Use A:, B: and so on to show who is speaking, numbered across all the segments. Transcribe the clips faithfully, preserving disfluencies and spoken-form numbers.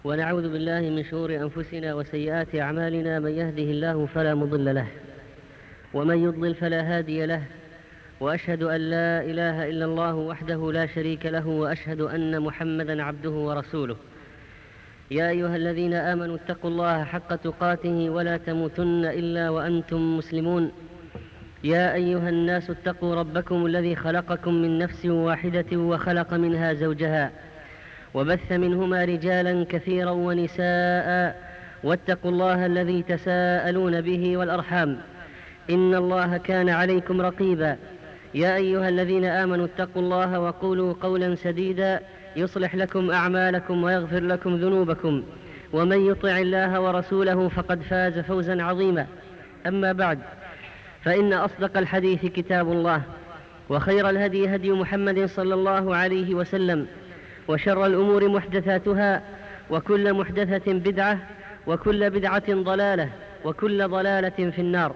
A: ونعوذ بالله من شرور أنفسنا وسيئات أعمالنا. من يهده الله فلا مضل له ومن يضلل فلا هادي له، وأشهد أن لا إله إلا الله وحده لا شريك له، وأشهد أن محمدا عبده ورسوله. يا أيها الذين آمنوا اتقوا الله حق تقاته ولا تموتن إلا وأنتم مسلمون. يا أيها الناس اتقوا ربكم الذي خلقكم من نفس واحدة وخلق منها زوجها وبث منهما رجالا كثيرا ونساء، واتقوا الله الذي تساءلون به والأرحام إن الله كان عليكم رقيبا. يا أيها الذين آمنوا اتقوا الله وقولوا قولا سديدا يصلح لكم أعمالكم ويغفر لكم ذنوبكم، ومن يطع الله ورسوله فقد فاز فوزا عظيما. أما بعد، فإن أصدق الحديث كتاب الله، وخير الهدي هدي محمد صلى الله عليه وسلم، وشر الأمور محدثاتها، وكل محدثة بدعة، وكل بدعة ضلالة، وكل ضلالة في النار.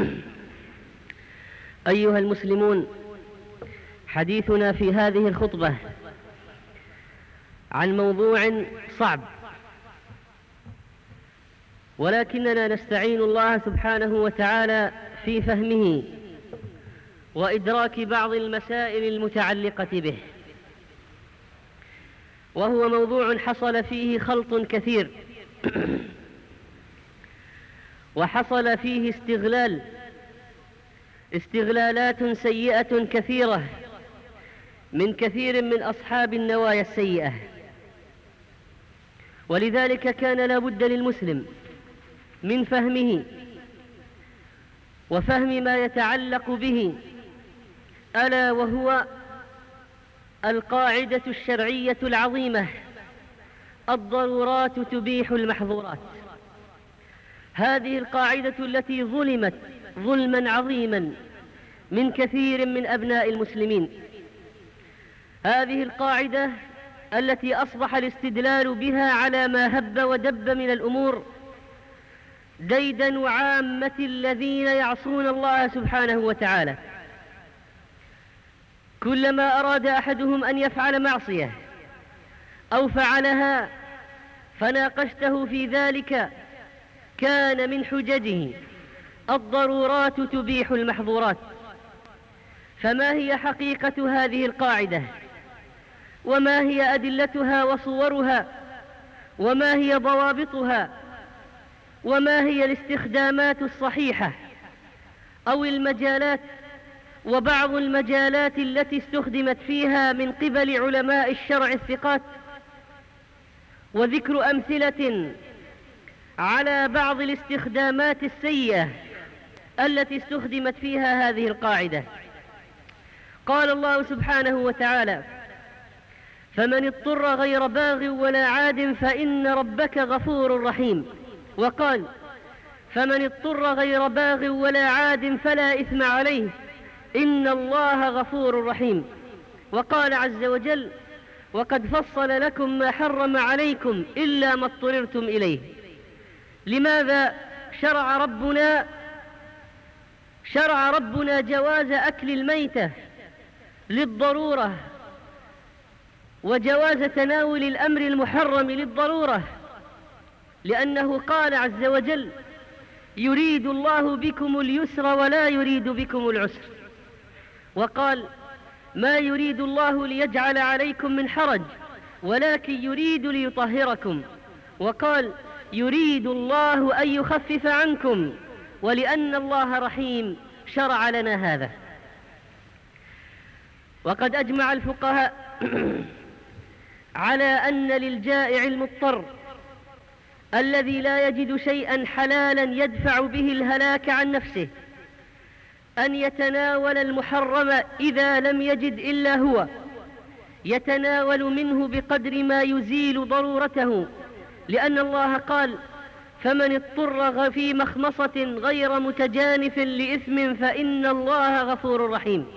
A: أيها المسلمون، حديثنا في هذه الخطبة عن موضوع صعب، ولكننا نستعين الله سبحانه وتعالى في فهمه وإدراك بعض المسائل المتعلقة به، وهو موضوع حصل فيه خلط كثير وحصل فيه استغلال استغلالات سيئة كثيرة من كثير من أصحاب النوايا السيئة. ولذلك كان لا بد للمسلم من فهمه وفهم ما يتعلق به، ألا وهو القاعدة الشرعية العظيمة: الضرورات تبيح المحظورات. هذه القاعدة التي ظلمت ظلما عظيما من كثير من أبناء المسلمين، هذه القاعدة التي أصبح الاستدلال بها على ما هب ودب من الأمور ديدن عامة الذين يعصون الله سبحانه وتعالى. كلما أراد أحدهم أن يفعل معصية أو فعلها فناقشته في ذلك، كان من حججه: الضرورات تبيح المحظورات. فما هي حقيقة هذه القاعدة؟ وما هي أدلتها وصورها؟ وما هي ضوابطها؟ وما هي الاستخدامات الصحيحة أو المجالات وبعض المجالات التي استخدمت فيها من قبل علماء الشرع الثقات؟ وذكر أمثلة على بعض الاستخدامات السيئة التي استخدمت فيها هذه القاعدة. قال الله سبحانه وتعالى: فمن اضطر غير باغ ولا عاد فإن ربك غفور رحيم. وقال: فمن اضطر غير باغ ولا عاد فلا إثم عليه إن الله غفور رحيم. وقال عز وجل: وقد فصل لكم ما حرم عليكم إلا ما اضطررتم إليه. لماذا شرع ربنا شرع ربنا جواز أكل الميتة للضرورة، وجواز تناول الأمر المحرم للضرورة؟ لأنه قال عز وجل: يريد الله بكم اليسر ولا يريد بكم العسر. وقال: ما يريد الله ليجعل عليكم من حرج ولكن يريد ليطهركم. وقال: يريد الله أن يخفف عنكم ولأن الله رحيم شرع لنا هذا. وقد أجمع الفقهاء على أن للجائع المضطر الذي لا يجد شيئا حلالا يدفع به الهلاك عن نفسه أن يتناول المحرم إذا لم يجد إلا هو، يتناول منه بقدر ما يزيل ضرورته، لأن الله قال: فمن اضطر في مخمصة غير متجانف لإثم فإن الله غفور رحيم.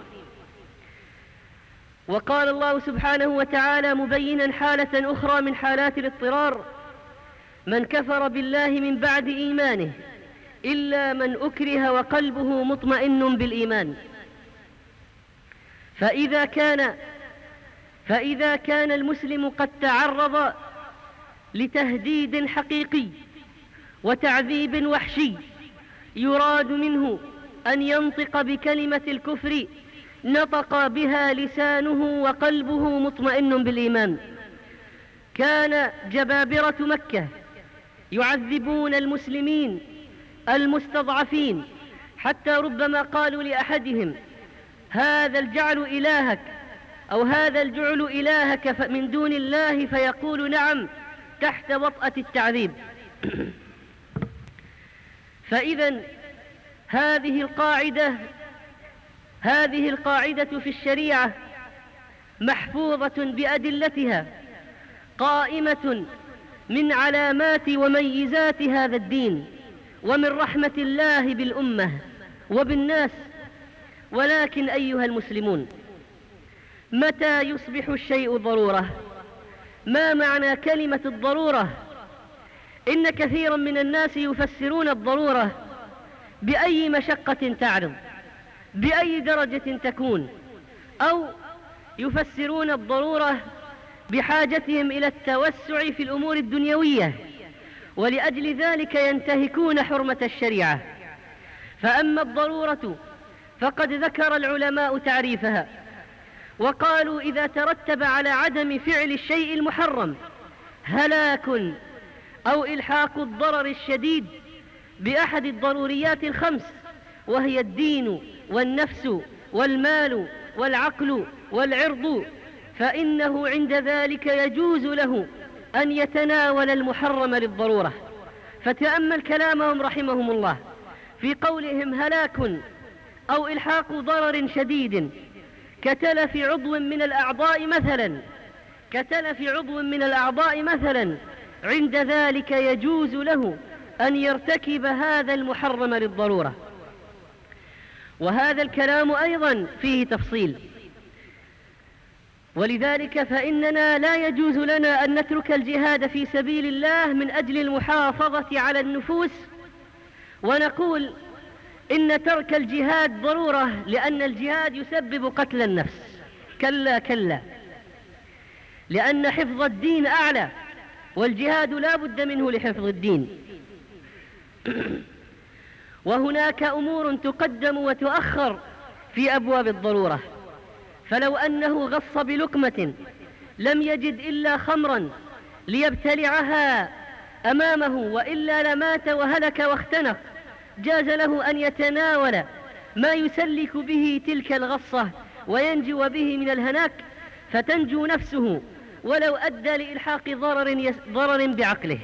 A: وقال الله سبحانه وتعالى مبينا حالة أخرى من حالات الاضطرار: من كفر بالله من بعد إيمانه إلا من أكره وقلبه مطمئن بالإيمان. فإذا كان فإذا كان المسلم قد تعرض لتهديد حقيقي وتعذيب وحشي يراد منه أن ينطق بكلمة الكفر نطق بها لسانه وقلبه مطمئن بالإيمان. كان جبابرة مكة يعذبون المسلمين المستضعفين، حتى ربما قالوا لأحدهم: هذا الجعل إلهك، أو هذا الجعل إلهك من دون الله، فيقول: نعم، تحت وطأة التعذيب. فإذا هذه القاعدة هذه القاعدة في الشريعة محفوظة بأدلتها، قائمة من علامات وميزات هذا الدين ومن رحمة الله بالأمة وبالناس. ولكن أيها المسلمون، متى يصبح الشيء ضرورة؟ ما معنى كلمة الضرورة؟ إن كثيرا من الناس يفسرون الضرورة بأي مشقة تعرض، بأي درجة تكون، أو يفسرون الضرورة بحاجتهم إلى التوسع في الأمور الدنيوية، ولأجل ذلك ينتهكون حرمة الشريعة. فأما الضرورة فقد ذكر العلماء تعريفها، وقالوا: إذا ترتب على عدم فعل الشيء المحرم هلاك أو إلحاق الضرر الشديد بأحد الضروريات الخمس، وهي الدين والنفس والمال والعقل والعرض، فإنه عند ذلك يجوز له أن يتناول المحرم للضرورة. فتأمل كلامهم رحمهم الله في قولهم: هلاك أو إلحاق ضرر شديد كتلف عضو من الأعضاء مثلا كتلف عضو من الأعضاء مثلا عند ذلك يجوز له أن يرتكب هذا المحرم للضرورة. وهذا الكلام أيضا فيه تفصيل، ولذلك فإننا لا يجوز لنا أن نترك الجهاد في سبيل الله من أجل المحافظة على النفوس ونقول إن ترك الجهاد ضرورة لأن الجهاد يسبب قتل النفس. كلا كلا، لأن حفظ الدين أعلى، والجهاد لا بد منه لحفظ الدين. وهناك أمور تقدم وتؤخر في أبواب الضرورة، فلو أنه غص بلقمة لم يجد إلا خمرا ليبتلعها أمامه وإلا لمات وهلك واختنق، جاز له أن يتناول ما يسلك به تلك الغصة وينجو به من الهلاك، فتنجو نفسه ولو أدى لإلحاق ضرر, ضرر بعقله.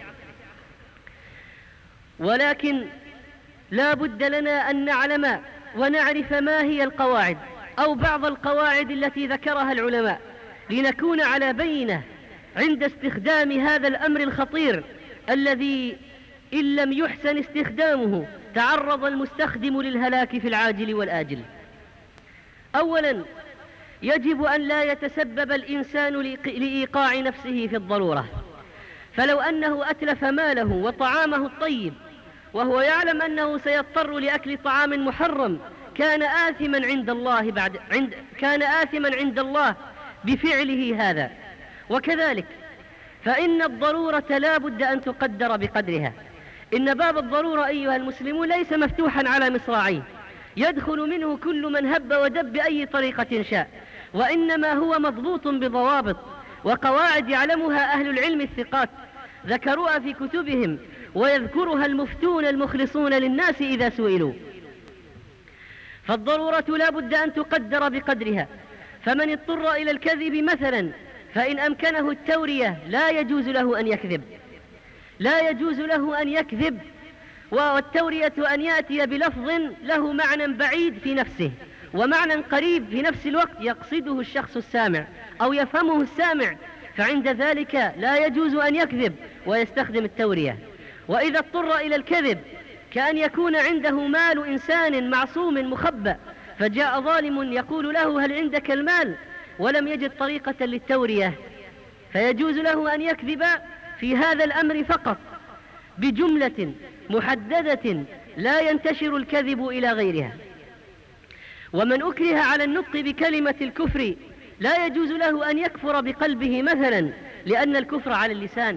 A: ولكن لا بد لنا أن نعلم ونعرف ما هي القواعد أو بعض القواعد التي ذكرها العلماء، لنكون على بينة عند استخدام هذا الأمر الخطير الذي إن لم يحسن استخدامه تعرض المستخدم للهلاك في العاجل والآجل. أولا، يجب أن لا يتسبب الإنسان لإيقاع نفسه في الضرورة، فلو أنه أتلف ماله وطعامه الطيب وهو يعلم أنه سيضطر لأكل طعام محرم كان آثما عند الله بعد عند كان آثما عند الله بفعله هذا. وكذلك فإن الضرورة لا بد أن تقدر بقدرها. إن باب الضرورة أيها المسلمون ليس مفتوحا على مصراعيه يدخل منه كل من هب ودب بأي طريقة شاء، وإنما هو مضبوط بضوابط وقواعد يعلمها أهل العلم الثقات ذكروها في كتبهم ويذكرها المفتون المخلصون للناس إذا سئلوا. فالضرورة لا بد أن تقدر بقدرها، فمن اضطر إلى الكذب مثلا فإن أمكنه التورية لا يجوز له أن يكذب لا يجوز له أن يكذب والتورية أن يأتي بلفظ له معنى بعيد في نفسه ومعنى قريب في نفس الوقت يقصده الشخص السامع أو يفهمه السامع، فعند ذلك لا يجوز أن يكذب ويستخدم التورية. وإذا اضطر إلى الكذب كأن يكون عنده مال إنسان معصوم مخبأ، فجاء ظالم يقول له: هل عندك المال؟ ولم يجد طريقة للتورية، فيجوز له أن يكذب في هذا الأمر فقط بجملة محددة لا ينتشر الكذب إلى غيرها. ومن أكره على النطق بكلمة الكفر لا يجوز له أن يكفر بقلبه مثلا، لأن الكفر على اللسان،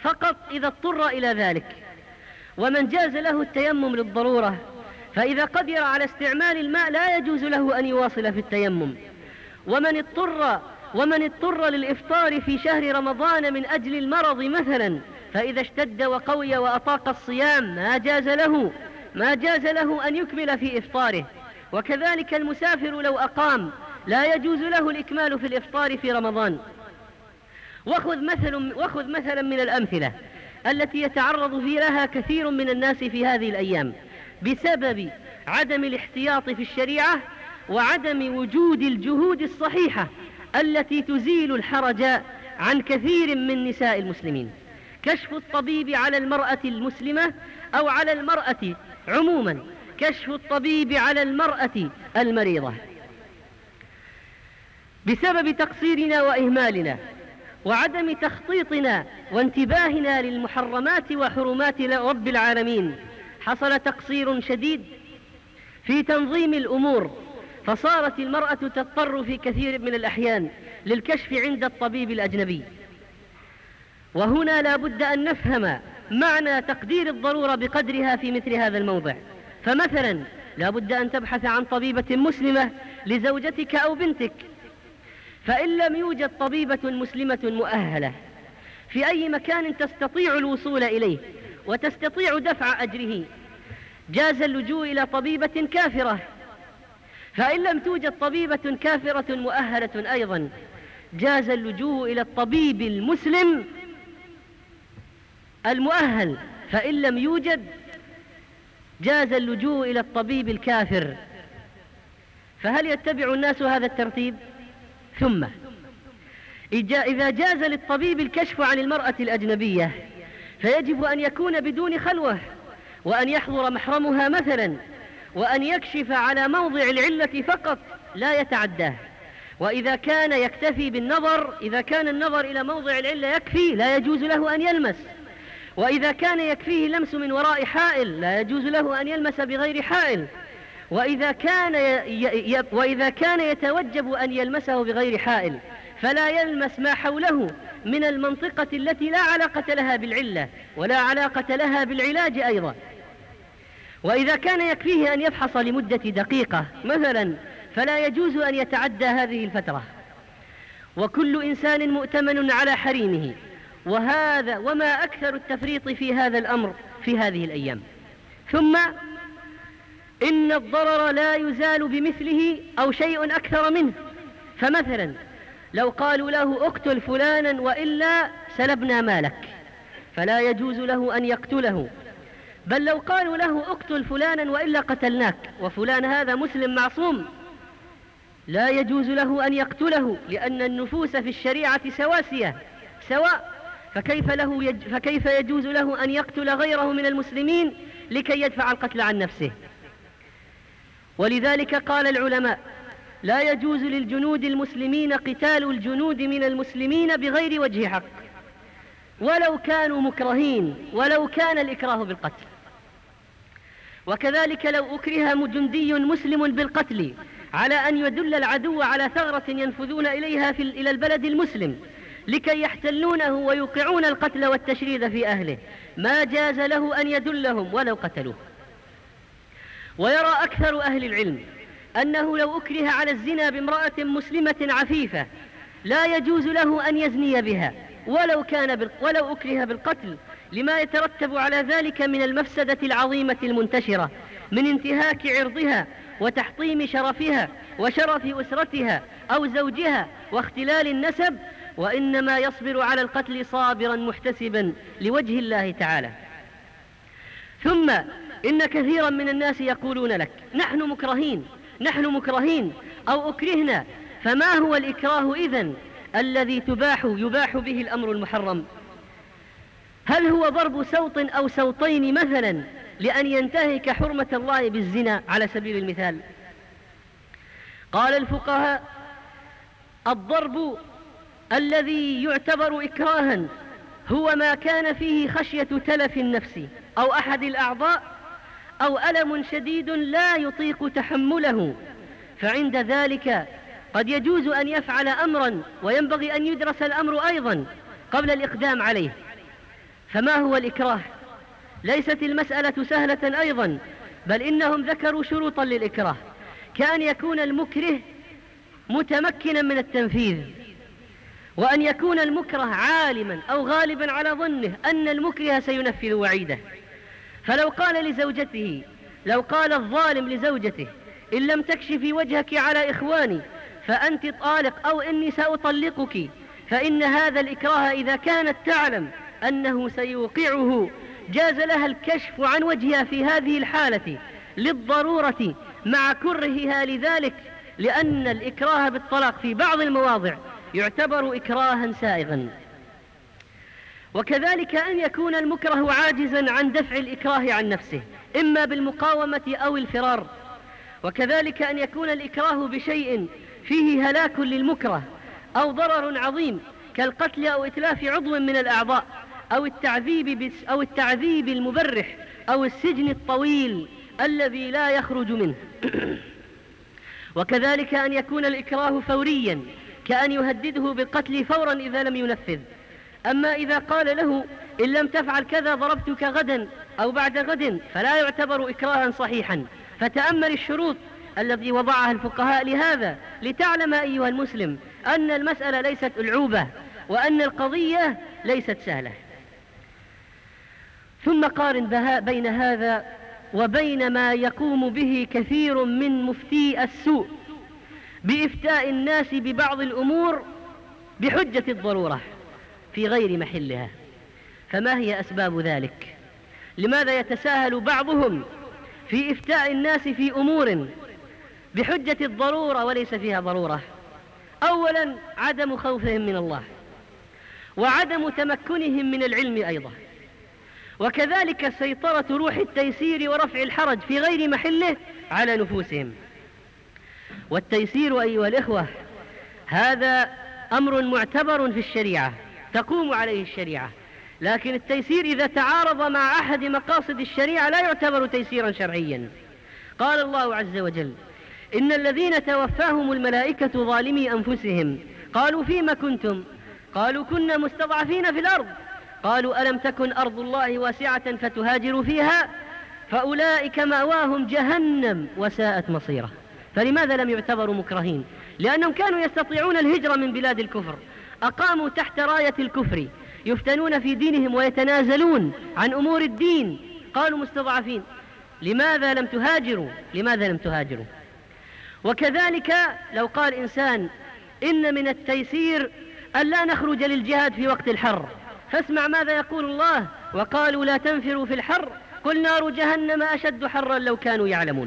A: فقط إذا اضطر إلى ذلك. ومن جاز له التيمم للضرورة فإذا قدر على استعمال الماء لا يجوز له أن يواصل في التيمم. ومن اضطر ومن اضطر للإفطار في شهر رمضان من أجل المرض مثلا، فإذا اشتد وقوي وأطاق الصيام ما جاز له ما جاز له أن يكمل في إفطاره. وكذلك المسافر لو أقام لا يجوز له الإكمال في الإفطار في رمضان. وخذ مثل وخذ مثلا من الأمثلة التي يتعرض في لها كثير من الناس في هذه الأيام بسبب عدم الاحتياط في الشريعة وعدم وجود الجهود الصحيحة التي تزيل الحرج عن كثير من نساء المسلمين. كشف الطبيب على المرأة المسلمة أو على المرأة عموما، كشف الطبيب على المرأة المريضة بسبب تقصيرنا وإهمالنا وعدم تخطيطنا وانتباهنا للمحرمات وحرمات رب العالمين. حصل تقصير شديد في تنظيم الأمور، فصارت المرأة تضطر في كثير من الأحيان للكشف عند الطبيب الأجنبي. وهنا لا بد أن نفهم معنى تقدير الضرورة بقدرها في مثل هذا الموضع. فمثلا لا بد أن تبحث عن طبيبة مسلمة لزوجتك أو بنتك، فإن لم يوجد طبيبة مسلمة مؤهلة في أي مكان تستطيع الوصول إليه وتستطيع دفع أجره جاز اللجوء إلى طبيبة كافرة. فإن لم توجد طبيبة كافرة مؤهلة أيضا جاز اللجوء إلى الطبيب المسلم المؤهل. فإن لم يوجد جاز اللجوء إلى الطبيب الكافر. فهل يتبع الناس هذا الترتيب؟ ثم إذا جاز للطبيب الكشف عن المرأة الأجنبية فيجب أن يكون بدون خلوة، وأن يحضر محرمها مثلا، وأن يكشف على موضع العلة فقط لا يتعداه. وإذا كان يكتفي بالنظر، إذا كان النظر إلى موضع العلة يكفي لا يجوز له أن يلمس. وإذا كان يكفيه لمس من وراء حائل لا يجوز له أن يلمس بغير حائل. وإذا كان, ي... ي... وإذا كان يتوجب أن يلمسه بغير حائل فلا يلمس ما حوله من المنطقة التي لا علاقة لها بالعلة ولا علاقة لها بالعلاج أيضا. وإذا كان يكفيه أن يفحص لمدة دقيقة مثلا فلا يجوز أن يتعدى هذه الفترة. وكل إنسان مؤتمن على حريمه، وهذا وما أكثر التفريط في هذا الأمر في هذه الأيام. ثم إن الضرر لا يزال بمثله أو شيء أكثر منه. فمثلا لو قالوا له اقتل فلانا وإلا سلبنا مالك فلا يجوز له أن يقتله، بل لو قالوا له اقتل فلانا وإلا قتلناك، وفلان هذا مسلم معصوم لا يجوز له أن يقتله، لأن النفوس في الشريعة سواسية سواء. فكيف, له يج... فكيف يجوز له أن يقتل غيره من المسلمين لكي يدفع القتل عن نفسه؟ ولذلك قال العلماء لا يجوز للجنود المسلمين قتال الجنود من المسلمين بغير وجه حق ولو كانوا مكرهين، ولو كان الإكراه بالقتل. وكذلك لو أكره جندي مسلم بالقتل على أن يدل العدو على ثغرة ينفذون إليها في إلى البلد المسلم لكي يحتلونه ويوقعون القتل والتشريد في أهله ما جاز له أن يدلهم ولو قتلوه. ويرى أكثر أهل العلم أنه لو أكره على الزنا بامرأة مسلمة عفيفة لا يجوز له أن يزني بها ولو, كان بال... ولو أكره بالقتل، لما يترتب على ذلك من المفسدة العظيمة المنتشرة من انتهاك عرضها وتحطيم شرفها وشرف أسرتها أو زوجها واختلال النسب، وإنما يصبر على القتل صابرا محتسبا لوجه الله تعالى. ثم إن كثيرا من الناس يقولون لك نحن مكرهين نحن مكرهين أو أكرهنا. فما هو الإكراه إذن الذي تباح يباح به الأمر المحرم؟ هل هو ضرب سوط أو سوطين مثلا لأن ينتهك حرمة الله بالزنا على سبيل المثال؟ قال الفقهاء الضرب الذي يعتبر إكراها هو ما كان فيه خشية تلف النفس أو أحد الأعضاء أو ألم شديد لا يطيق تحمله، فعند ذلك قد يجوز أن يفعل أمرا وينبغي أن يدرس الأمر أيضا قبل الإقدام عليه. فما هو الإكراه؟ ليست المسألة سهلة أيضا، بل إنهم ذكروا شروطا للإكراه، كأن يكون المكره متمكنا من التنفيذ، وأن يكون المكره عالما أو غالبا على ظنه أن المكره سينفذ وعيده. فلو قال لزوجته، لو قال الظالم لزوجته: إن لم تكشفي وجهك على إخواني فأنت طالق، أو إني سأطلقك، فإن هذا الإكراه إذا كانت تعلم أنه سيوقعه جاز لها الكشف عن وجهها في هذه الحالة للضرورة مع كرهها لذلك، لأن الإكراه بالطلاق في بعض المواضع يعتبر إكراها سائغا. وكذلك أن يكون المكره عاجزا عن دفع الإكراه عن نفسه، إما بالمقاومة أو الفرار. وكذلك أن يكون الإكراه بشيء فيه هلاك للمكره أو ضرر عظيم كالقتل أو إتلاف عضو من الأعضاء، أو التعذيب, أو التعذيب المبرح، أو السجن الطويل الذي لا يخرج منه. وكذلك أن يكون الإكراه فوريا، كأن يهدده بالقتل فورا إذا لم ينفذ. أما إذا قال له: إن لم تفعل كذا ضربتك غدا أو بعد غد، فلا يعتبر إكراها صحيحا. فتأمل الشروط التي وضعها الفقهاء لهذا، لتعلم أيها المسلم أن المسألة ليست ألعوبة، وأن القضية ليست سهلة. ثم قارن بين هذا وبين ما يقوم به كثير من مفتي السوء بإفتاء الناس ببعض الأمور بحجة الضرورة في غير محلها. فما هي أسباب ذلك؟ لماذا يتساهل بعضهم في إفتاء الناس في أمور بحجة الضرورة وليس فيها ضرورة؟ أولا عدم خوفهم من الله، وعدم تمكنهم من العلم أيضا، وكذلك سيطرة روح التيسير ورفع الحرج في غير محله على نفوسهم. والتيسير أيها الإخوة هذا أمر معتبر في الشريعة، تقوم عليه الشريعة، لكن التيسير إذا تعارض مع أحد مقاصد الشريعة لا يعتبر تيسيرا شرعيا. قال الله عز وجل: إن الذين توفاهم الملائكة ظالمي أنفسهم قالوا فيما كنتم؟ قالوا كنا مستضعفين في الأرض. قالوا ألم تكن أرض الله واسعة فتهاجروا فيها فأولئك مأواهم جهنم وساءت مصيرا. فلماذا لم يعتبروا مكرهين؟ لأنهم كانوا يستطيعون الهجرة من بلاد الكفر، أقاموا تحت راية الكفر يفتنون في دينهم ويتنازلون عن أمور الدين، قالوا مستضعفين. لماذا لم تهاجروا؟ لماذا لم تهاجروا؟ وكذلك لو قال إنسان: إن من التيسير أن لا نخرج للجهاد في وقت الحر، فاسمع ماذا يقول الله: وقالوا لا تنفروا في الحر قل نار جهنم أشد حرا لو كانوا يعلمون.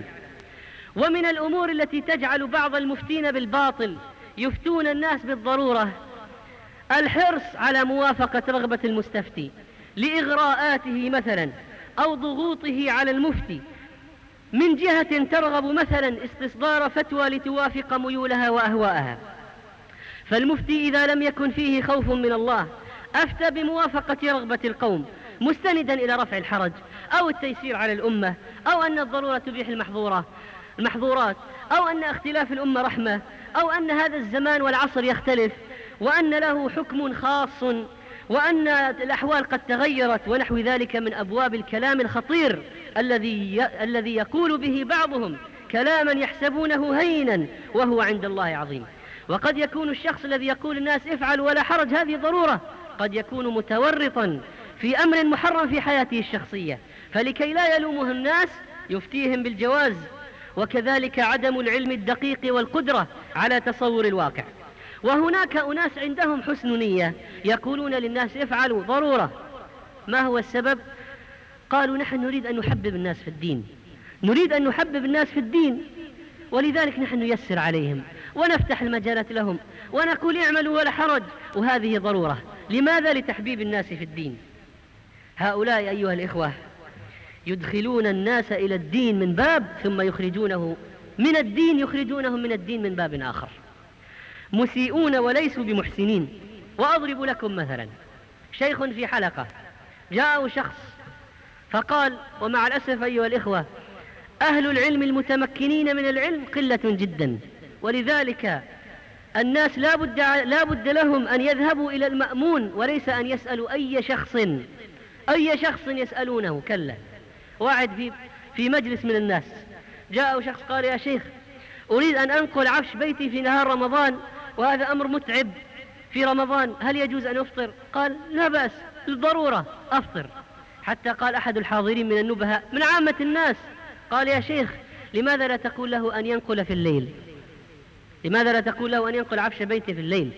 A: ومن الأمور التي تجعل بعض المفتين بالباطل يفتون الناس بالضرورة الحرص على موافقة رغبة المستفتي لإغراءاته مثلا، أو ضغوطه على المفتي من جهة ترغب مثلا استصدار فتوى لتوافق ميولها وأهواءها. فالمفتي إذا لم يكن فيه خوف من الله أفتى بموافقة رغبة القوم مستندا إلى رفع الحرج أو التيسير على الأمة، أو أن الضرورة تبيح المحظورة المحظورات، أو أن اختلاف الأمة رحمة، أو أن هذا الزمان والعصر يختلف وأن له حكم خاص، وأن الأحوال قد تغيرت، ونحو ذلك من أبواب الكلام الخطير الذي الذي يقول به بعضهم كلاما يحسبونه هينا وهو عند الله عظيم. وقد يكون الشخص الذي يقول الناس افعل ولا حرج هذه ضرورة، قد يكون متورطا في أمر محرم في حياته الشخصية، فلكي لا يلومه الناس يفتيهم بالجواز. وكذلك عدم العلم الدقيق والقدرة على تصور الواقع. وهناك أناس عندهم حسن نية يقولون للناس افعلوا ضرورة. ما هو السبب؟ قالوا نحن نريد أن نحبب الناس في الدين، نريد أن نحبب الناس في الدين، ولذلك نحن نيسر عليهم ونفتح المجالات لهم ونقول اعملوا ولا حرج، وهذه ضرورة. لماذا؟ لتحبيب الناس في الدين. هؤلاء أيها الإخوة يدخلون الناس إلى الدين من باب ثم يخرجونه من الدين، يخرجونهم من الدين من باب آخر، مسيئون وليسوا بمحسنين. وأضرب لكم مثلا: شيخ في حلقة جاءه شخص فقال، ومع الأسف أيها الإخوة أهل العلم المتمكنين من العلم قلة جدا، ولذلك الناس لا بد, لا بد لهم أن يذهبوا إلى المأمون وليس أن يسألوا أي شخص أي شخص يسألونه، كلا. واحد في, في مجلس من الناس جاءه شخص قال: يا شيخ، أريد أن أنقل عفش بيتي في نهار رمضان، وهذا أمر متعب في رمضان، هل يجوز أن أفطر؟ قال: لا بأس، للضرورة أفطر. حتى قال أحد الحاضرين من النبهاء من عامة الناس، قال: يا شيخ، لماذا لا تقول له أن ينقل في الليل؟ لماذا لا تقول له أن ينقل عفش بيته في الليل؟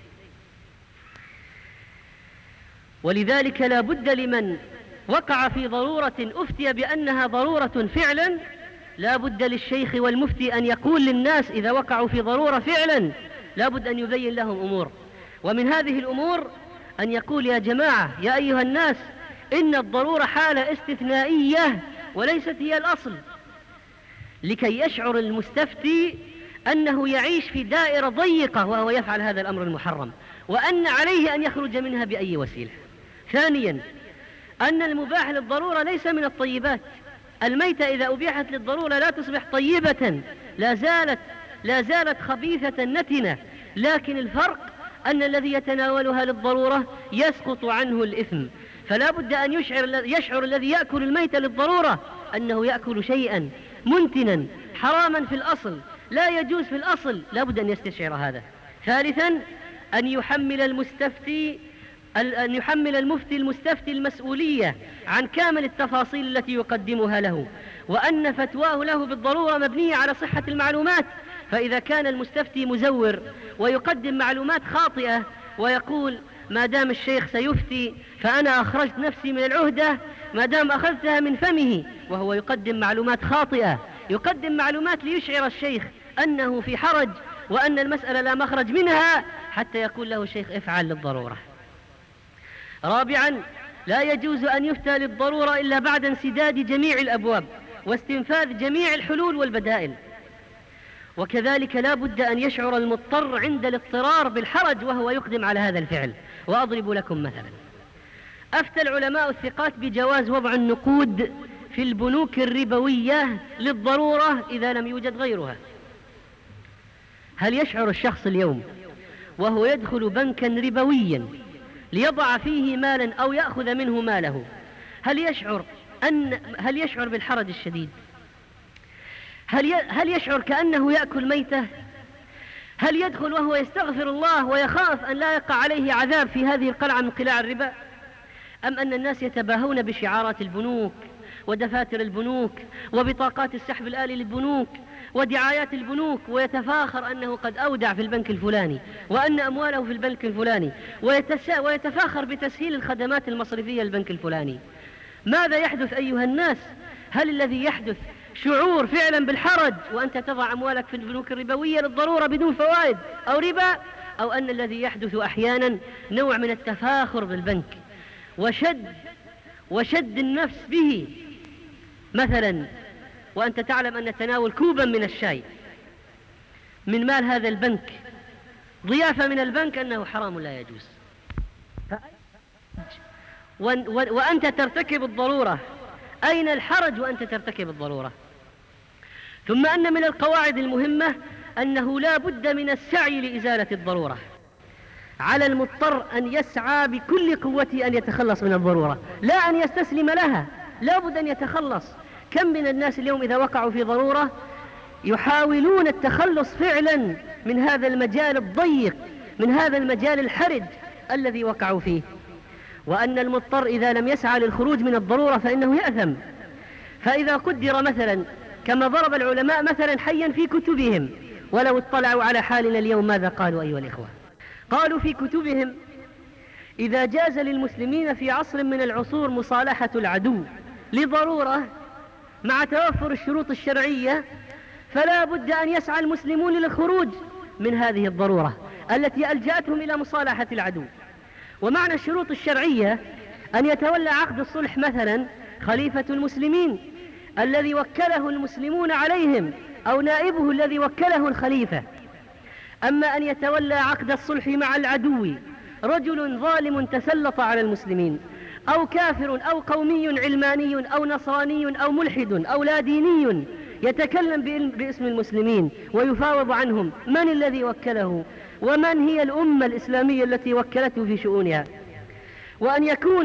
A: ولذلك لا بد لمن وقع في ضرورة أفتي بأنها ضرورة فعلا، لا بد للشيخ والمفتي أن يقول للناس إذا وقعوا في ضرورة فعلا لا بد أن يبين لهم أمور. ومن هذه الأمور أن يقول: يا جماعة، يا أيها الناس، إن الضرورة حالة استثنائية وليست هي الأصل، لكي يشعر المستفتي أنه يعيش في دائرة ضيقة وهو يفعل هذا الأمر المحرم، وأن عليه أن يخرج منها بأي وسيلة. ثانيا، أن المباح للضرورة ليس من الطيبات. الميتة إذا أبيحت للضرورة لا تصبح طيبة، لا زالت, لا زالت خبيثة نتنة، لكن الفرق أن الذي يتناولها للضرورة يسقط عنه الإثم. فلا بد أن يشعر, يشعر الذي يأكل الميتة للضرورة أنه يأكل شيئا منتنا حراما في الأصل، لا يجوز في الأصل، لا بد أن يستشعر هذا. ثالثا، أن يحمل المستفتي أن يحمل المفتي المستفتي المسؤولية عن كامل التفاصيل التي يقدمها له، وأن فتواه له بالضرورة مبنية على صحة المعلومات. فإذا كان المستفتي مزور ويقدم معلومات خاطئة ويقول: ما دام الشيخ سيفتي فأنا أخرجت نفسي من العهدة ما دام أخذتها من فمه، وهو يقدم معلومات خاطئة، يقدم معلومات ليشعر الشيخ أنه في حرج وأن المسألة لا مخرج منها، حتى يقول له الشيخ: افعل للضرورة. رابعا، لا يجوز أن يفتى للضرورة إلا بعد انسداد جميع الأبواب واستنفاذ جميع الحلول والبدائل. وكذلك لا بد أن يشعر المضطر عند الاضطرار بالحرج وهو يقدم على هذا الفعل. وأضرب لكم مثلا: أفتى العلماء الثقات بجواز وضع النقود في البنوك الربوية للضرورة إذا لم يوجد غيرها. هل يشعر الشخص اليوم وهو يدخل بنكا ربويا ليضع فيه مالا أو يأخذ منه ماله، هل يشعر أن هل يشعر بالحرج الشديد؟ هل هل يشعر كأنه يأكل ميتة؟ هل يدخل وهو يستغفر الله ويخاف أن لا يقع عليه عذاب في هذه القلعة من قلاع الربا؟ أم أن الناس يتباهون بشعارات البنوك ودفاتر البنوك وبطاقات السحب الآلي للبنوك ودعايات البنوك، ويتفاخر أنه قد أودع في البنك الفلاني وأن أمواله في البنك الفلاني، ويتفاخر بتسهيل الخدمات المصرفية للبنك الفلاني؟ ماذا يحدث أيها الناس؟ هل الذي يحدث شعور فعلا بالحرج وأنت تضع أموالك في البنوك الربوية للضرورة بدون فوائد أو ربا، أو أن الذي يحدث أحيانا نوع من التفاخر بالبنك وشد وشد النفس به، مثلا وأنت تعلم أن تناول كوبا من الشاي من مال هذا البنك ضيافة من البنك أنه حرام لا يجوز، وأنت ترتكب الضرورة. أين الحرج وأنت ترتكب الضرورة؟ ثم أن من القواعد المهمة أنه لا بد من السعي لإزالة الضرورة. على المضطر أن يسعى بكل قوته أن يتخلص من الضرورة، لا أن يستسلم لها، لا بد أن يتخلص. كم من الناس اليوم إذا وقعوا في ضرورة يحاولون التخلص فعلا من هذا المجال الضيق، من هذا المجال الحرج الذي وقعوا فيه. وأن المضطر إذا لم يسعى للخروج من الضرورة فإنه يأثم. فإذا قدر مثلا كما ضرب العلماء مثلا حيا في كتبهم، ولو اطلعوا على حالنا اليوم ماذا قالوا أيها الإخوة؟ قالوا في كتبهم: إذا جاز للمسلمين في عصر من العصور مصالحة العدو لضرورة مع توفر الشروط الشرعية، فلا بد أن يسعى المسلمون للخروج من هذه الضرورة التي ألجأتهم إلى مصالحة العدو. ومعنى الشروط الشرعية أن يتولى عقد الصلح مثلا خليفة المسلمين الذي وكله المسلمون عليهم أو نائبه الذي وكله الخليفة. أما أن يتولى عقد الصلح مع العدو رجل ظالم تسلط على المسلمين، أو كافر أو قومي علماني أو نصراني أو ملحد أو لا ديني يتكلم باسم المسلمين ويفاوض عنهم، من الذي وكله؟ ومن هي الأمة الإسلامية التي وكلته في شؤونها؟ وأن يكون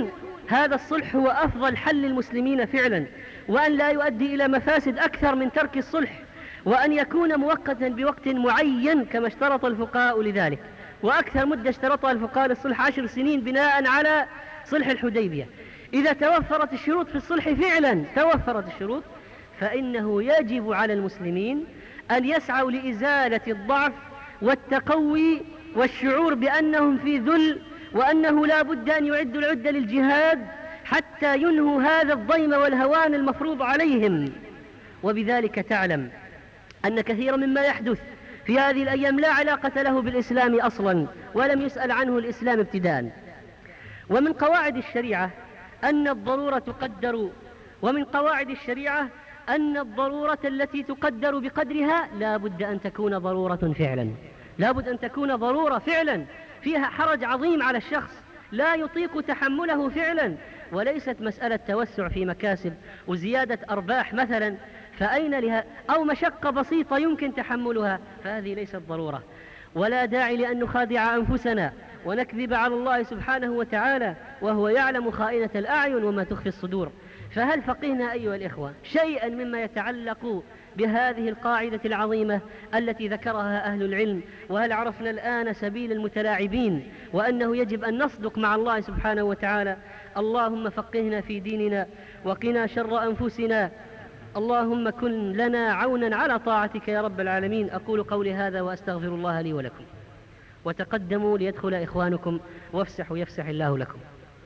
A: هذا الصلح هو أفضل حل للمسلمين فعلا، وأن لا يؤدي إلى مفاسد أكثر من ترك الصلح، وأن يكون مؤقتا بوقت معين كما اشترط الفقهاء لذلك. وأكثر مدة اشترطها الفقهاء للصلح عشر سنين بناء على صلح الحديبية. إذا توفرت الشروط في الصلح فعلا، توفرت الشروط، فإنه يجب على المسلمين أن يسعوا لإزالة الضعف والتقوي والشعور بأنهم في ذل، وأنه لا بد أن يعدوا العدة للجهاد حتى ينهوا هذا الضيم والهوان المفروض عليهم. وبذلك تعلم أن كثيرا مما يحدث في هذه الأيام لا علاقة له بالإسلام أصلا، ولم يسأل عنه الإسلام ابتداء. ومن قواعد الشريعة أن الضرورة تقدر ومن قواعد الشريعة أن الضرورة التي تقدر بقدرها لا بد أن تكون ضرورة فعلا، لا بد أن تكون ضرورة فعلا فيها حرج عظيم على الشخص لا يطيق تحمله فعلا، وليست مسألة توسع في مكاسب وزيادة أرباح مثلا فأين لها، أو مشقة بسيطة يمكن تحملها، فهذه ليست ضرورة. ولا داعي لأن نخادع أنفسنا ونكذب على الله سبحانه وتعالى وهو يعلم خائنة الأعين وما تخفي الصدور. فهل فقهنا أيها الإخوة شيئا مما يتعلق بهذه القاعدة العظيمة التي ذكرها أهل العلم؟ وهل عرفنا الآن سبيل المتلاعبين وأنه يجب أن نصدق مع الله سبحانه وتعالى؟ اللهم فقهنا في ديننا وقنا شر أنفسنا، اللهم كن لنا عونا على طاعتك يا رب العالمين. أقول قولي هذا وأستغفر الله لي ولكم، وتقدموا ليدخل إخوانكم وافسحوا يفسح الله لكم.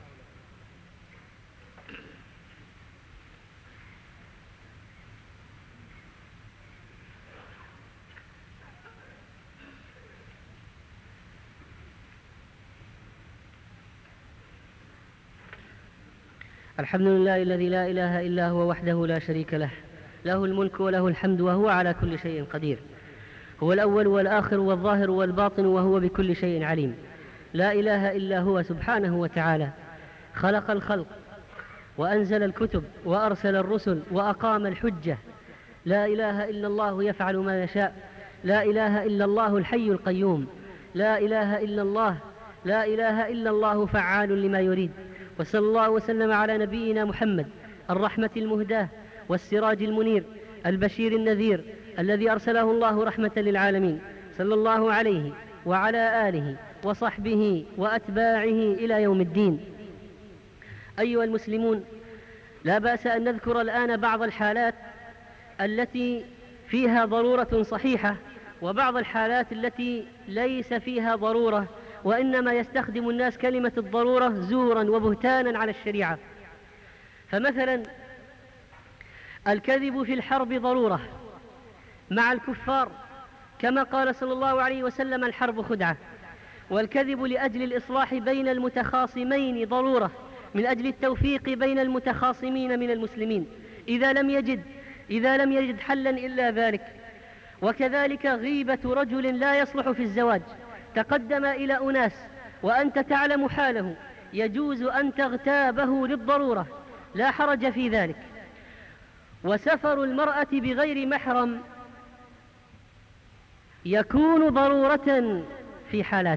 A: الحمد لله الذي لا إله إلا هو وحده لا شريك له، له الملك وله الحمد وهو على كل شيء قدير، هو الأول والآخر والظاهر والباطن وهو بكل شيء عليم. لا إله إلا هو سبحانه وتعالى، خلق الخلق وأنزل الكتب وأرسل الرسل وأقام الحجة. لا إله إلا الله يفعل ما يشاء، لا إله إلا الله الحي القيوم، لا إله إلا الله، لا إله إلا الله فعال لما يريد. وصلى الله وسلم على نبينا محمد الرحمة المهداة والسراج المنير البشير النذير الذي أرسله الله رحمة للعالمين، صلى الله عليه وعلى آله وصحبه وأتباعه إلى يوم الدين. أيها المسلمون، لا بأس أن نذكر الآن بعض الحالات التي فيها ضرورة صحيحة، وبعض الحالات التي ليس فيها ضرورة، وإنما يستخدم الناس كلمة الضرورة زورا وبهتانا على الشريعة. فمثلا الكذب في الحرب ضرورة مع الكفار، كما قال صلى الله عليه وسلم الحرب خدعة. والكذب لأجل الإصلاح بين المتخاصمين ضرورة، من أجل التوفيق بين المتخاصمين من المسلمين إذا لم يجد إذا لم يجد حلا إلا ذلك. وكذلك غيبة رجل لا يصلح في الزواج تقدم إلى أناس وأنت تعلم حاله، يجوز أن تغتابه للضرورة، لا حرج في ذلك. وسفر المرأة بغير محرم يكون ضرورة في حالات،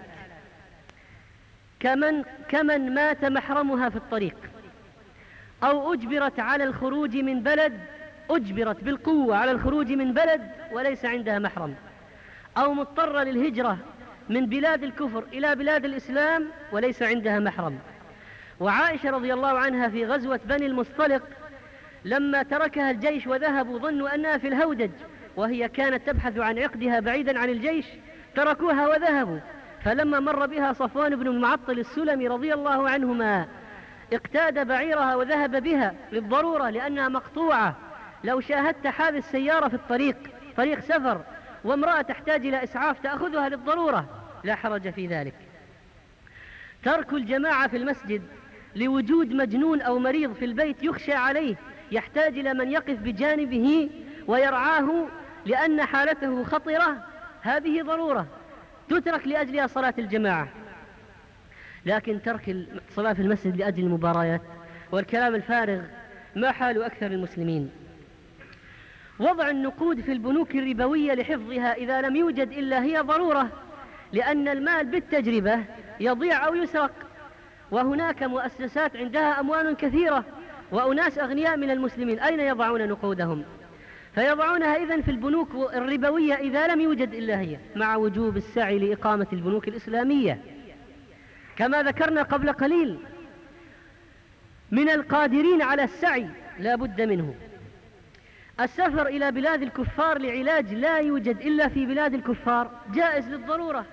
A: كمن, كمن مات محرمها في الطريق، أو أجبرت على الخروج من بلد أجبرت بالقوة على الخروج من بلد وليس عندها محرم، أو مضطرة للهجرة من بلاد الكفر إلى بلاد الإسلام وليس عندها محرم. وعائشة رضي الله عنها في غزوة بني المصطلق لما تركها الجيش وذهبوا ظنوا أنها في الهودج، وهي كانت تبحث عن عقدها بعيدا عن الجيش، تركوها وذهبوا. فلما مر بها صفوان بن المعطل السلمي رضي الله عنهما اقتاد بعيرها وذهب بها للضرورة لأنها مقطوعة. لو شاهدت حال السيارة في الطريق طريق سفر وامرأة تحتاج إلى إسعاف تأخذها للضرورة، لا حرج في ذلك. ترك الجماعة في المسجد لوجود مجنون أو مريض في البيت يخشى عليه، يحتاج إلى من يقف بجانبه ويرعاه لأن حالته خطرة، هذه ضرورة تترك لأجلها صلاة الجماعة. لكن ترك الصلاة في المسجد لأجل المباريات والكلام الفارغ ما حال أكثر المسلمين. وضع النقود في البنوك الربوية لحفظها إذا لم يوجد إلا هي ضرورة، لأن المال بالتجربة يضيع أو يسرق، وهناك مؤسسات عندها أموال كثيرة وأناس أغنياء من المسلمين، أين يضعون نقودهم؟ فيضعونها إذن في البنوك الربوية إذا لم يوجد إلا هي، مع وجوب السعي لإقامة البنوك الإسلامية. كما ذكرنا قبل قليل، من القادرين على السعي لا بد منه. السفر إلى بلاد الكفار لعلاج لا يوجد إلا في بلاد الكفار جائز للضرورة.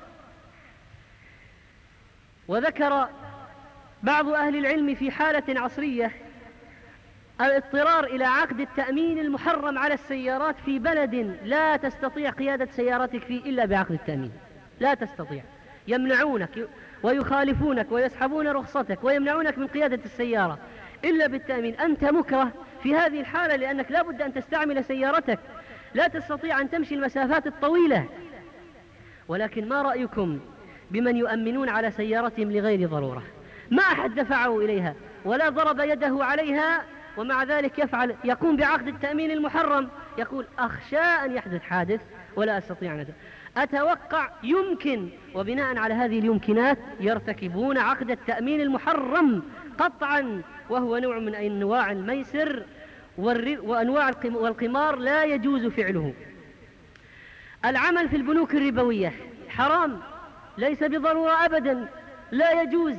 A: وذكر بعض أهل العلم في حالة عصرية الاضطرار إلى عقد التأمين المحرم على السيارات في بلد لا تستطيع قيادة سيارتك فيه إلا بعقد التأمين، لا تستطيع، يمنعونك ويخالفونك ويسحبون رخصتك ويمنعونك من قيادة السيارة إلا بالتأمين. أنت مكره في هذه الحالة لأنك لا بد أن تستعمل سيارتك، لا تستطيع أن تمشي المسافات الطويلة. ولكن ما رأيكم بمن يؤمنون على سيارتهم لغير ضرورة؟ ما أحد دفعه إليها ولا ضرب يده عليها، ومع ذلك يفعل يقوم بعقد التأمين المحرم، يقول أخشى أن يحدث حادث ولا أستطيع أن أتوقع يمكن، وبناء على هذه اليمكنات يرتكبون عقد التأمين المحرم قطعا، وهو نوع من أنواع الميسر وأنواع والقمار لا يجوز فعله. العمل في البنوك الربوية حرام، ليس بضرورة أبدا، لا يجوز.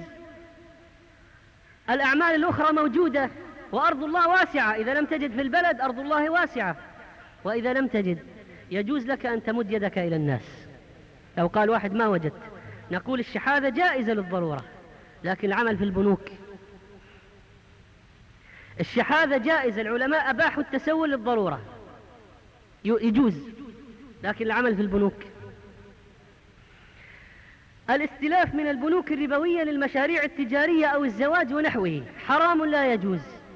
A: الأعمال الأخرى موجودة، وأرض الله واسعة، إذا لم تجد في البلد أرض الله واسعة، وإذا لم تجد يجوز لك أن تمد يدك إلى الناس. لو قال واحد ما وجدت، نقول الشحاذة جائزة للضرورة، لكن العمل في البنوك، الشحاذة جائزة، العلماء أباحوا التسول للضرورة يجوز، لكن العمل في البنوك. الاستلاف من البنوك الربوية للمشاريع التجارية أو الزواج ونحوه حرام لا يجوز،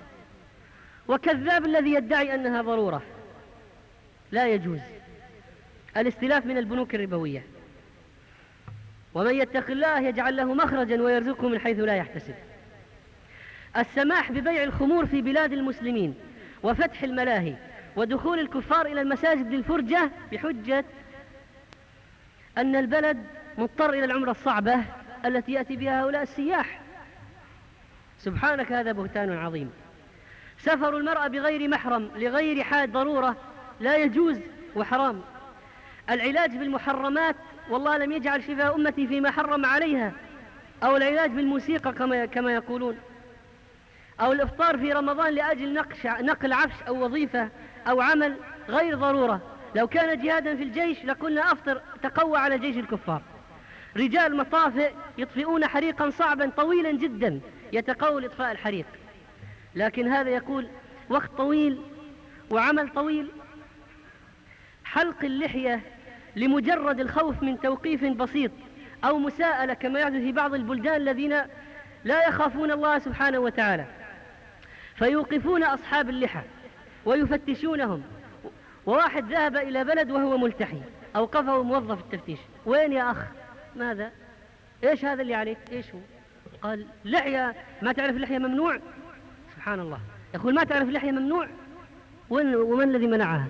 A: وكذاب الذي يدعي أنها ضرورة، لا يجوز الاستلاف من البنوك الربوية. ومن يتق الله يجعل له مخرجا ويرزقه من حيث لا يحتسب. السماح ببيع الخمور في بلاد المسلمين وفتح الملاهي ودخول الكفار إلى المساجد للفرجة بحجة أن البلد مضطر إلى العمرة الصعبة التي يأتي بها هؤلاء السياح. سبحانك، هذا بهتان عظيم. سفر المرأة بغير محرم لغير حال ضرورة لا يجوز وحرام. العلاج بالمحرمات، والله لم يجعل شفاء أمتي فيما حرم عليها، أو العلاج بالموسيقى كما كما يقولون، أو الإفطار في رمضان لأجل نقش نقل عفش أو وظيفة أو عمل غير ضرورة. لو كان جهادا في الجيش لقلنا أفطر تقوى على جيش الكفار. رجال مطافئ يطفئون حريقا صعبا طويلا جدا يتقوى لإطفاء الحريق، لكن هذا يقول وقت طويل وعمل طويل. حلق اللحية لمجرد الخوف من توقيف بسيط أو مساءلة كما يحدث في بعض البلدان الذين لا يخافون الله سبحانه وتعالى، فيوقفون أصحاب اللحى ويفتشونهم. وواحد ذهب إلى بلد وهو ملتحي، أوقفه موظف التفتيش: وين يا أخ؟ ماذا؟ إيش هذا اللي عليك؟ إيش هو؟ قال: لحية. ما تعرف اللحية ممنوع؟ سبحان الله، يقول ما تعرف اللحية ممنوع؟ ومن الذي منعها؟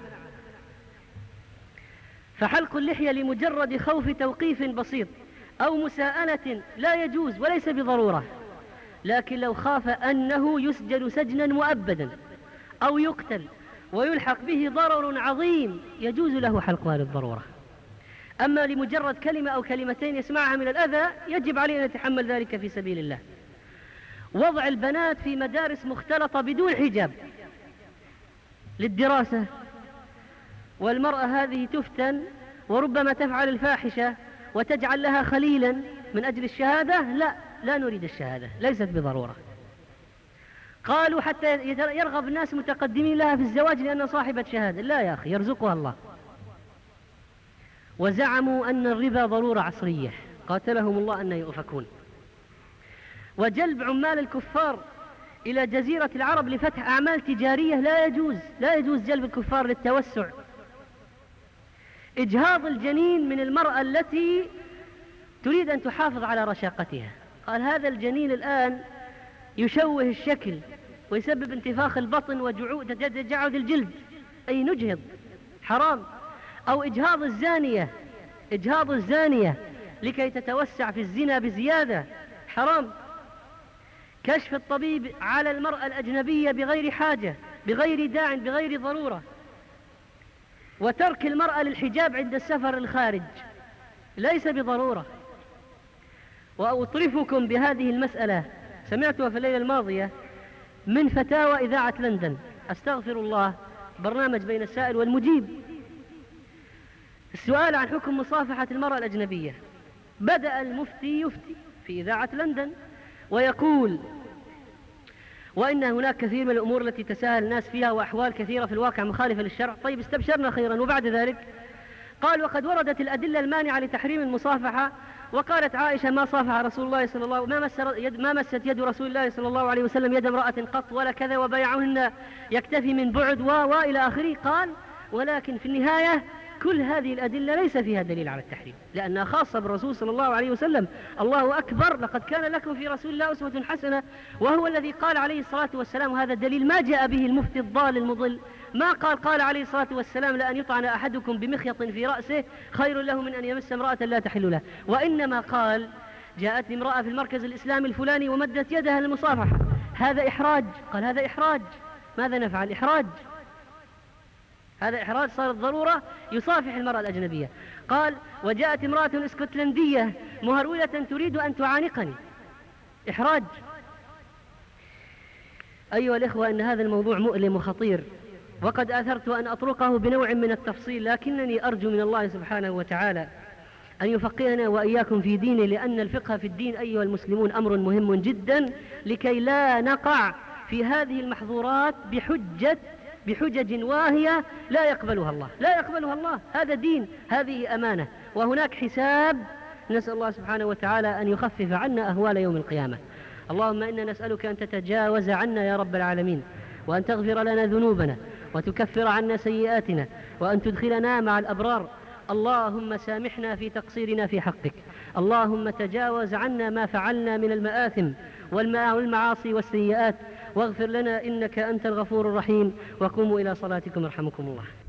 A: فحلق اللحية لمجرد خوف توقيف بسيط أو مساءلة لا يجوز وليس بضرورة، لكن لو خاف أنه يسجن سجنا مؤبدا أو يقتل ويلحق به ضرر عظيم يجوز له حلقها للضرورة. أما لمجرد كلمة أو كلمتين يسمعها من الأذى يجب عليه أن يتحمل ذلك في سبيل الله. وضع البنات في مدارس مختلطة بدون حجاب للدراسة، والمرأة هذه تفتن وربما تفعل الفاحشة وتجعل لها خليلا من أجل الشهادة. لا، لا نريد الشهادة، ليست بضرورة. قالوا حتى يرغب الناس متقدمين لها في الزواج لأنها صاحبة شهادة. لا يا أخي، يرزقها الله. وزعموا أن الربا ضرورة عصرية، قاتلهم الله أن يؤفكون. وجلب عمال الكفار إلى جزيرة العرب لفتح أعمال تجارية لا يجوز، لا يجوز جلب الكفار للتوسع. إجهاض الجنين من المرأة التي تريد أن تحافظ على رشاقتها. قال هذا الجنين الآن يشوه الشكل ويسبب انتفاخ البطن وتجعد الجلد، أي نجهض، حرام. أو إجهاض الزانية، إجهاض الزانية لكي تتوسع في الزنا بزيادة، حرام. كشف الطبيب على المرأة الأجنبية بغير حاجة، بغير داع، بغير ضرورة، وترك المرأة للحجاب عند السفر الخارج ليس بضرورة. وأطرفكم بهذه المسألة سمعتها في الليلة الماضية من فتاوى إذاعة لندن، أستغفر الله، برنامج بين السائل والمجيب. السؤال عن حكم مصافحة المرأة الأجنبية. بدأ المفتي يفتي في إذاعة لندن ويقول: وإن هناك كثير من الأمور التي تساهل الناس فيها وأحوال كثيرة في الواقع مخالفة للشرع. طيب استبشرنا خيرا. وبعد ذلك قال: وقد وردت الأدلة المانعة لتحريم المصافحة، وقالت عائشة: ما صافح رسول الله صلى الله ما مس يد ما مست يد رسول الله صلى الله عليه وسلم يد امرأة قط ولا كذا، وبيعهن يكتفي من بعد و وإلى آخره. قال: ولكن في النهاية كل هذه الأدلة ليس فيها دليل على التحريم، لأنها خاصة بالرسول صلى الله عليه وسلم. الله أكبر، لقد كان لكم في رسول الله أسوة حسنة، وهو الذي قال عليه الصلاة والسلام، وهذا الدليل ما جاء به المفتي الضال المضل، ما قال قال عليه الصلاة والسلام: لأن يطعن أحدكم بمخيط في رأسه خير له من أن يمس امرأة لا تحل له. وإنما قال: جاءتني امرأة في المركز الإسلامي الفلاني ومدت يدها للمصافحة. هذا إحراج. قال: هذا إحراج. ماذا نفعل؟ إحراج. هذا إحراج، صارت ضرورة يصافح المرأة الأجنبية. قال: وجاءت امرأة اسكتلندية مهرولة تريد أن تعانقني. إحراج. أيها الإخوة، إن هذا الموضوع مؤلم وخطير، وقد آثرت أن أطرقه بنوع من التفصيل، لكنني أرجو من الله سبحانه وتعالى أن يفقهنا وإياكم في دينه، لأن الفقه في الدين أيها المسلمون أمر مهم جدا، لكي لا نقع في هذه المحظورات بحجة بحجج واهية لا يقبلها الله، لا يقبلها الله. هذا دين، هذه أمانة، وهناك حساب. نسأل الله سبحانه وتعالى أن يخفف عنا أهوال يوم القيامة. اللهم إنا نسألك أن تتجاوز عنا يا رب العالمين، وأن تغفر لنا ذنوبنا، وتكفر عنا سيئاتنا، وأن تدخلنا مع الأبرار. اللهم سامحنا في تقصيرنا في حقك. اللهم تجاوز عنا ما فعلنا من المآثم والمعاصي والسيئات، واغفر لنا إنك أنت الغفور الرحيم. وقوموا إلى صلاتكم يرحمكم الله.